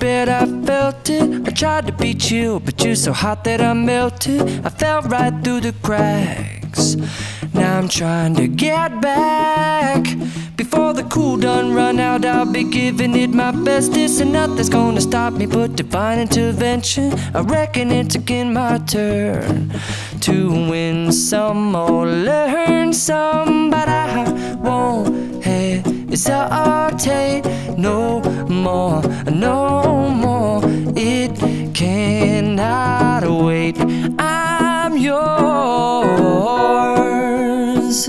bed, I felt it. I tried to be chill, but you're so hot that I melted. I fell right through the cracks. Now I'm trying to get back. Before the cool done run out, I'll be giving it my bestest, and nothing's gonna stop me but divine intervention. I reckon it's again my turn to win some or learn some, but I won't hesitate no more, no more. It cannot wait. I'm yours.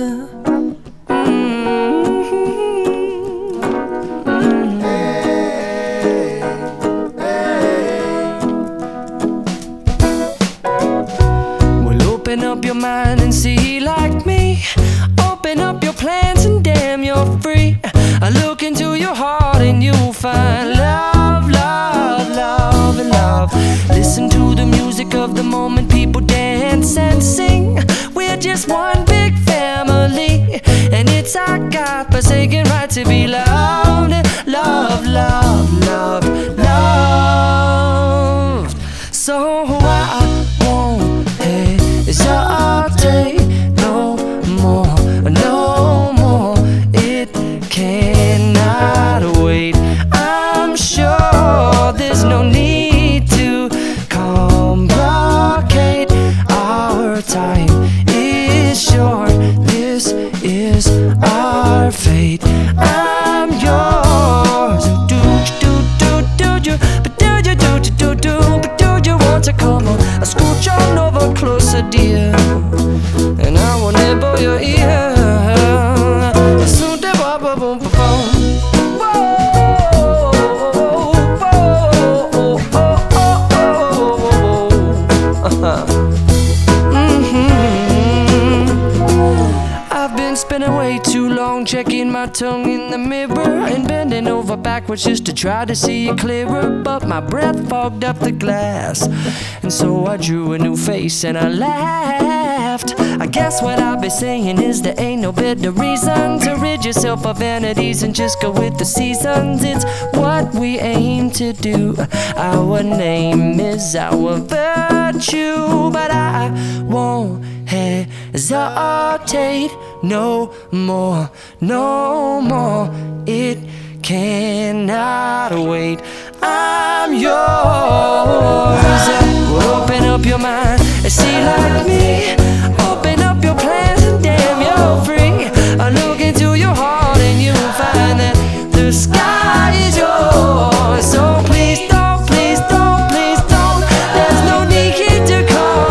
Open up your mind and see like me. Open up your plans and damn, you're free. I look into your heart and you'll find love, love, love, and love. Listen to the music of the moment, people dance and sing. We're just one big family, and it's our God-forsaken right to be loved. Love, love, love, loved. So I won't hesitate no more, no more. It cannot wait. I'm sure there's no need to complicate. Our time is short. This is our fate. I'm yours. Do you? But do you want to come on? I scooch on over closer, dear, and I will nibble your ear. Soon they boom, boom, boom, boom. I've been spending way too long checking my tongue in the mirror and bending over backwards just to try to see it clearer, but my breath fogged up the glass, and so I drew a new face and I laughed. I guess what I'll be saying is there ain't no better reason to rid yourself of vanities and just go with the seasons. It's what we aim to do. Our name is our virtue, but I won't hesitate no more, no more. It cannot wait. I'm yours. Open up your mind and see like me. Open up your plans and damn, you're free. I look into your heart and you'll find that the sky is yours. So please don't, please don't, please don't. There's no need to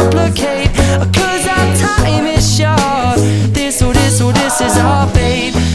complicate, 'cause our time is short. This is our fate.